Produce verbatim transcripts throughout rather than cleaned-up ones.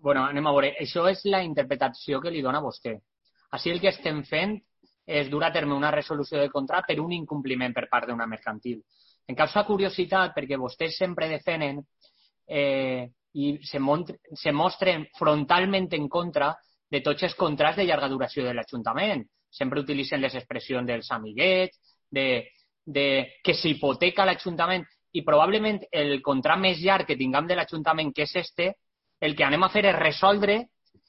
bueno, anem a veure. Això és la interpretació que li dona vostè. Així el que estem fent és dur a terme una resolució de contracte per un incompliment per part d'una mercantil. Em causa curiositat perquè vostès sempre defenen eh, i se, se mostren frontalment en contra de tots els contrats de llarga duració de l'Ajuntament. Sempre utilitzen les expressions dels amiguets, de, de que s'hipoteca l'Ajuntament, i probablement el contracte més llarg que tinguem de l'Ajuntament, que és este, el que anem a fer és resoldre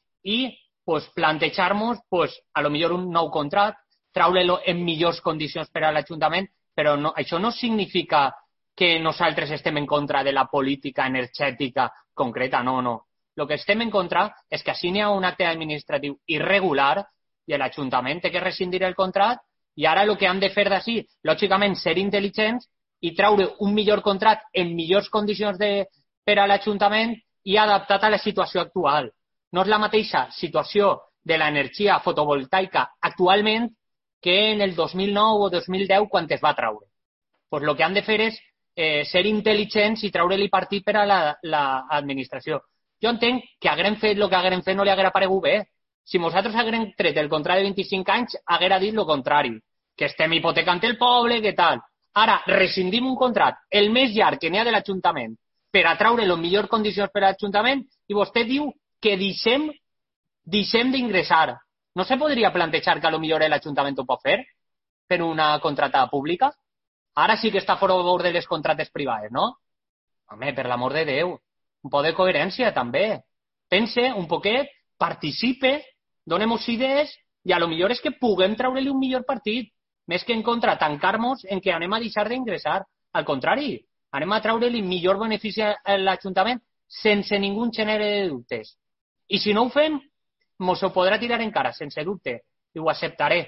i pues, plantejar-nos pues, a lo millor un nou contracte, traure-lo en millors condicions per a l'Ajuntament, però no, això no significa que nosaltres estem en contra de la política energètica concreta, no, no. El que estem en contra és que així n'hi ha un acte administratiu irregular i l'Ajuntament té que rescindir el contracte i ara el que han de fer d'ací, lògicament, ser intel·ligents i traure un millor contracte en millors condicions de, per a l'Ajuntament i adaptat a la situació actual. No és la mateixa situació de l'energia fotovoltaica actualment que en el dos mil nou o dos mil deu quan es va traure. Pues el que han de fer és eh, ser intel·ligents i treure-li partit per a l'administració. La, jo entenc que haguem fet el que haguem fet no li haguera paregut bé. Si nosaltres haguem tret el contracte de vint-i-cinc anys, haguera dit el contrari, que estem hipotecant el poble, que tal. Ara, rescindim un contracte, el més llarg que n'hi ha de l'Ajuntament, per a treure les millors condicions per a l'Ajuntament, i vostè diu que deixem, deixem d'ingressar. No se podria plantejar que potser l'Ajuntament ho pot fer per una contractada pública? Ara sí que està a favor de les contractes privades, no? Home, per l'amor de Déu, un poc de coherència també. Pense un poquet, participe, donem-nos idees i a lo millor és que puguem treure-li un millor partit, més que en contra tancar-nos en què anem a deixar d'ingressar. Al contrari, anem a treure-li millor benefici a l'Ajuntament sense ningú gènere de dubtes. I si no ho fem, mos ho podrà tirar encara, sense dubte, i ho acceptaré.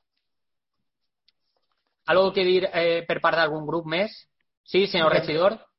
¿Algo que dir eh, per part d'algun grup més? Sí, senyor regidor.